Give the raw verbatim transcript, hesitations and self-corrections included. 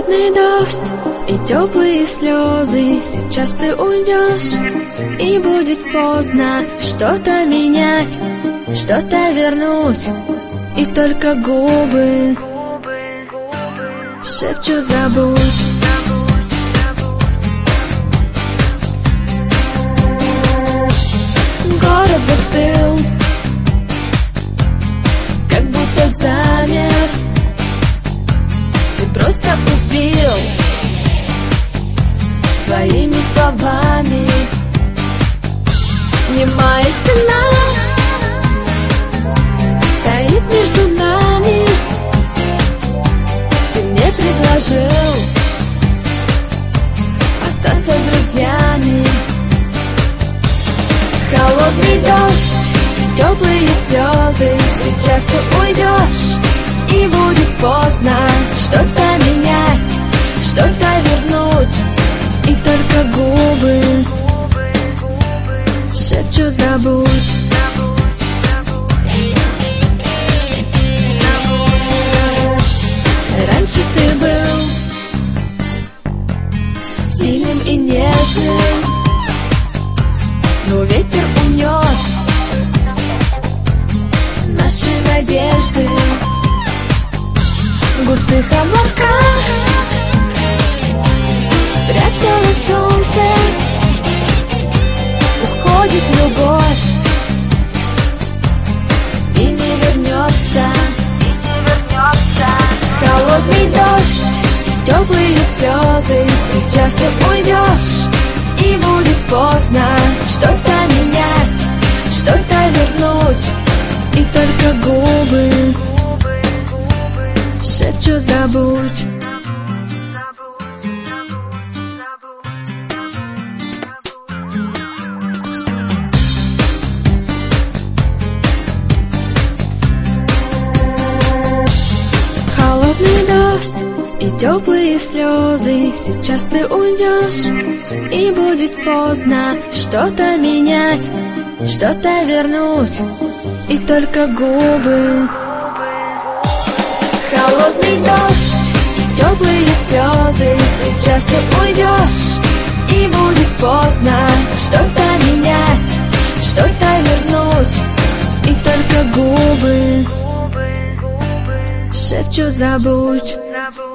Холодный дождь и теплые слезы. Сейчас ты уйдешь, и будет поздно что-то менять, что-то вернуть. И только губы шепчут: забудь. Город застыл, как будто замер. Ты просто убил своими словами. Немая стена стоит между нами. Ты мне предложил остаться друзьями. Холодный дождь, теплые слезы. Сейчас ты уйдешь, и будет поздно что-то менять, что-то вернуть. И только губы шепчут: забудь. Раньше ты был сильным и нежным, но ветер унес наши надежды. В густых облаках спрятало солнце. Уходит любовь и не вернется, и не вернется. Холодный дождь, теплые слезы. Сейчас ты уйдешь, и будет поздно что-то менять, что-то вернуть. И только губы шепчут: забудь. Холодный дождь и теплые слезы. Сейчас ты уйдешь, и будет поздно что-то менять, что-то вернуть. И только губы. Холодный дождь, теплые слезы. Сейчас ты уйдешь, и будет поздно что-то менять, что-то вернуть. И только губы шепчут: забудь.